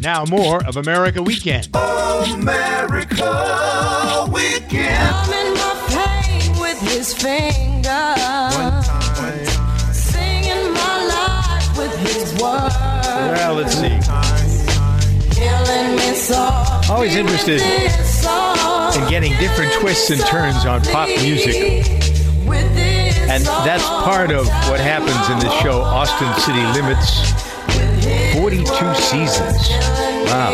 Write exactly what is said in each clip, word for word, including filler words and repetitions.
Now more of America Weekend. America Weekend. I'm in my pain with his finger. One time. Singing my life with his words. Well, let's see. Killing me soft. Always interested in getting different twists and turns on pop music. And that's part of what happens in this show, Austin City Limits. forty-two seasons. Wow.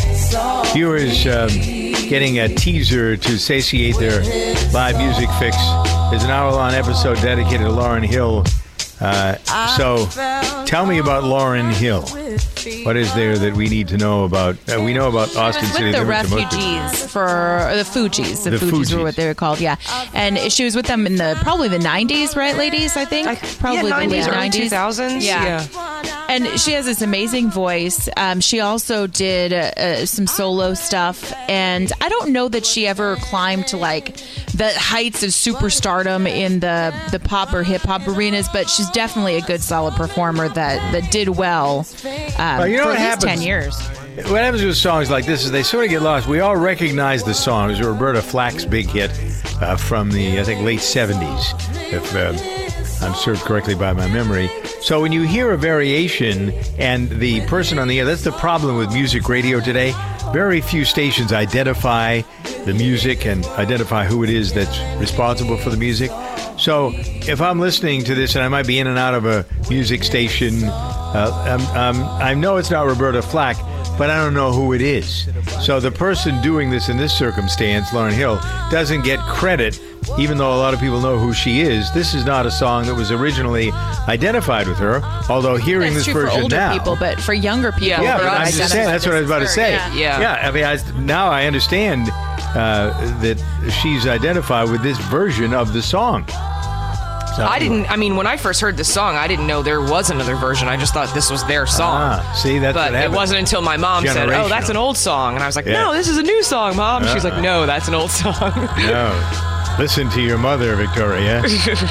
Viewers um, getting a teaser to satiate their live music fix. There's an hour-long episode dedicated to Lauryn Hill. Uh, so tell me about Lauryn Hill. What is there that we need to know about? Uh, we know about Austin with City the Limits. refugees for or the Fugees. The, The Fugees, Fugees. were what they were called. Yeah, and she was with them in the probably the nineties, right, ladies? I think I, probably yeah, the nineties, late early nineties. two thousands. Yeah. yeah. And she has this amazing voice. Um, she also did uh, some solo stuff, and I don't know that she ever climbed to like the heights of superstardom in the the pop or hip hop arenas, but she's definitely a good, solid performer that that did well um, Well, you know for what at least happens? ten years. What happens with songs like this is they sort of get lost. We all recognize the song. It was Roberta Flack's big hit uh, from the, I think, late seventies, if uh, I'm served correctly by my memory. So when you hear a variation and the person on the air, that's the problem with music radio today. Very few stations identify the music and identify who it is that's responsible for the music. So if I'm listening to this and I might be in and out of a music station, uh, um, um, I know it's not Roberta Flack, but I don't know who it is. So the person doing this in this circumstance, Lauryn Hill, doesn't get credit, even though a lot of people know who she is. This is not a song that was originally identified with her, although hearing That's this true version for older now. people, but for younger people, Yeah, Yeah, they but don't I'm just identify saying, that's what I was about to this say. as her. Yeah. Yeah, I mean, I, now I understand uh, that she's identified with this version of the song. So, I didn't. I mean, when I first heard this song, I didn't know there was another version. I just thought this was their song. Ah, see, that's but what it happens. wasn't until my mom said, "Oh, that's an old song," and I was like, Yeah. "No, this is a new song, Mom." She's like, Uh-uh. "No, that's an old song." No. Listen to your mother, Victoria.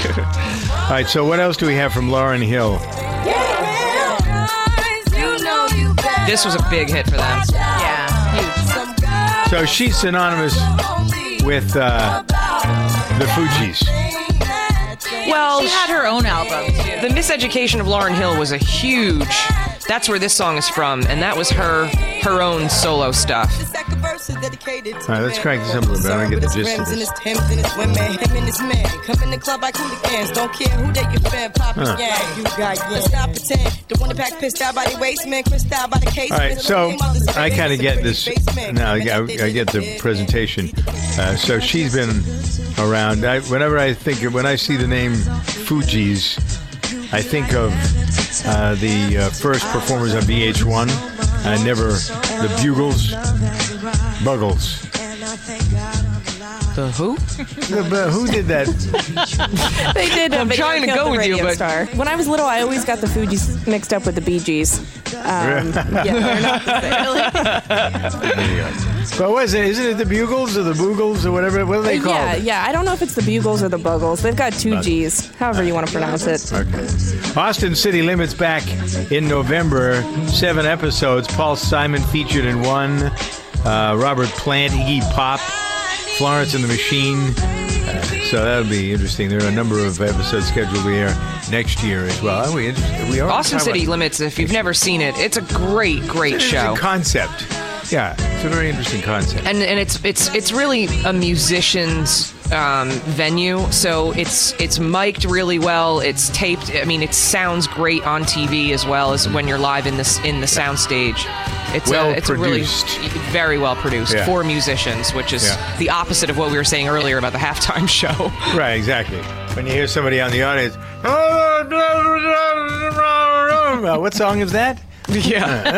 All right, so what else do we have from Lauryn Hill? This was a big hit for them. Yeah, huge. So she's synonymous with uh, the Fugees. Well, She had her own album. the Miseducation of Lauryn Hill was a huge. That's where this song is from, and that was her her own solo stuff. All right, let's crank this up a little bit. I want to get the gist of this. All right, so I kind of get this now. I, I get the presentation. Uh, so she's been around. I, whenever I think, of, when I see the name Fugees, I think of uh, the uh, first performers on V H one. I never the Bugles, Buggles. The who? The, uh, who did that? They did. I'm a video trying to killed go the with you, radio but- star. When I was little, I always got the Fugees mixed up with the Bee Gees. Um, yeah, they're not the same. But what is it? Isn't it the Bugles or the Boogles or whatever? What are they called? Yeah, yeah. I don't know if it's the Bugles or the Buggles. They've got two G's, however you want to pronounce it. Okay. Austin City Limits back in November. Seven episodes. Paul Simon featured in one. Uh, Robert Plant, Iggy Pop, Florence and the Machine. Uh, so that'll be interesting. There are a number of episodes scheduled to air next year as well. Are we interested? We are. Austin City Limits, if you've never seen it, it's a great, great It's show. a concept. Yeah, it's a very interesting concept. and and it's it's it's really a musician's um, venue, so it's it's mic'd really well. It's taped. I mean, it sounds great on T V as well as when you're live in this in the soundstage. It's Well a, it's produced. a really very well produced Yeah. for musicians, which is Yeah. the opposite of what we were saying earlier about the halftime show. Right, exactly. When you hear somebody on the audience, what song is that? Yeah.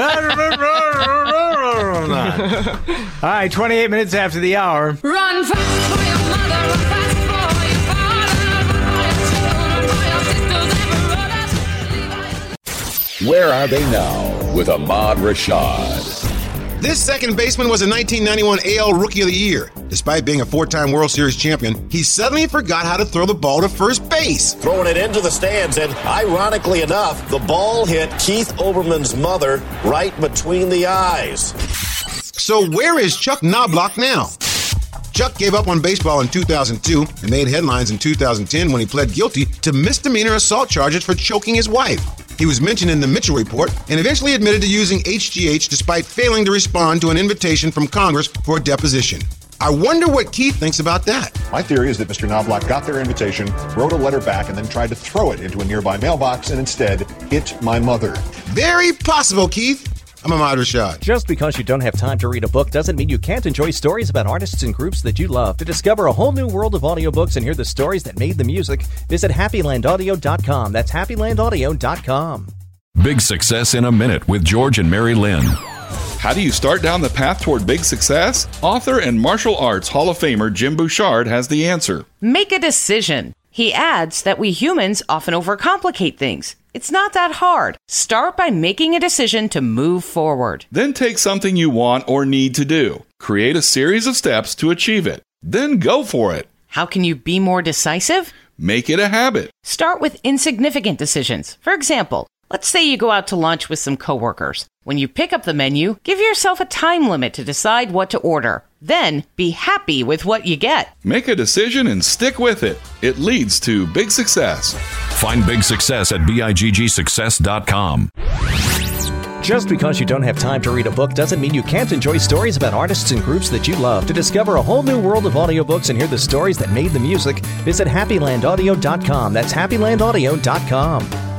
All right, twenty-eight minutes after the hour. Run fast for your mother, run fast for your father, run for your sisters and brothers. Where are they now with Ahmad Rashad? This second baseman was a nineteen ninety-one A L Rookie of the Year. Despite being a four-time World Series champion, he suddenly forgot how to throw the ball to first base. Throwing it into the stands, and ironically enough, the ball hit Keith Olbermann's mother right between the eyes. So where is Chuck Knobloch now? Chuck gave up on baseball in two thousand two and made headlines in two thousand ten when he pled guilty to misdemeanor assault charges for choking his wife. He was mentioned in the Mitchell Report and eventually admitted to using H G H despite failing to respond to an invitation from Congress for a deposition. I wonder what Keith thinks about that. My theory is that Mister Knobloch got their invitation, wrote a letter back, and then tried to throw it into a nearby mailbox and instead hit my mother. Very possible, Keith. I'm Ahmad Rashad. Just because you don't have time to read a book doesn't mean you can't enjoy stories about artists and groups that you love. To discover a whole new world of audiobooks and hear the stories that made the music, visit happy land audio dot com. That's happy land audio dot com. Big Success in a Minute with George and Mary Lynn. How do you start down the path toward big success? Author and martial arts Hall of Famer Jim Bouchard has the answer. Make a decision. He adds that we humans often overcomplicate things. It's not that hard. Start by making a decision to move forward. Then take something you want or need to do. Create a series of steps to achieve it. Then go for it. How can you be more decisive? Make it a habit. Start with insignificant decisions. For example, let's say you go out to lunch with some coworkers. When you pick up the menu, give yourself a time limit to decide what to order. Then be happy with what you get. Make a decision and stick with it. It leads to big success. Find big success at big success dot com. Just because you don't have time to read a book doesn't mean you can't enjoy stories about artists and groups that you love. To discover a whole new world of audiobooks and hear the stories that made the music, visit happy land audio dot com. That's happy land audio dot com.